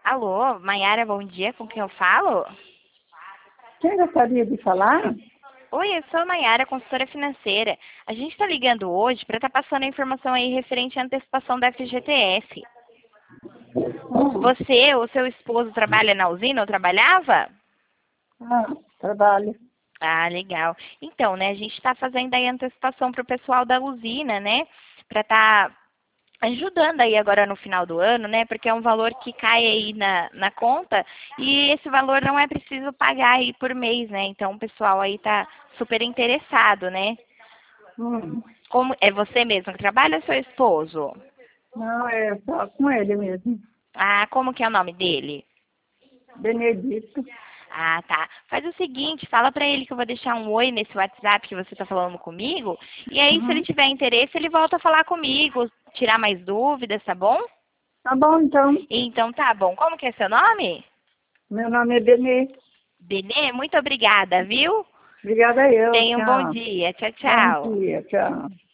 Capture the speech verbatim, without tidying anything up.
Alô, Maiara, bom dia, com quem eu falo? Quem gostaria de falar? Oi, eu sou a Maiara, consultora financeira. A gente está ligando hoje para estar passando a informação aí referente à antecipação da F G T S. Hum, Você ou seu esposo trabalha na usina ou trabalhava? ah, trabalho. Ah, legal. Então, né, a gente está fazendo aí a antecipação para o pessoal da usina, né? Para estar ajudando aí agora no final do ano, né? Porque é um valor que cai aí na, na conta e esse valor não é preciso pagar aí por mês, né? Então o pessoal aí tá super interessado, né? Hum, Como é você mesmo que trabalha ou seu esposo? não, é só com ele mesmo. Ah, como que é o nome dele? Benedito. Ah, tá. Faz o seguinte, fala pra ele que eu vou deixar um oi nesse WhatsApp que você tá falando comigo. E aí, se ele Uhum. tiver interesse, ele volta a falar comigo, tirar mais dúvidas, tá bom? Tá bom, então. Então tá bom. Como que é seu nome? Meu nome é Benê. Benê, muito obrigada, viu? Obrigada eu. Tenha um bom Tchau. dia. Tchau, Bom tchau. dia. Tchau.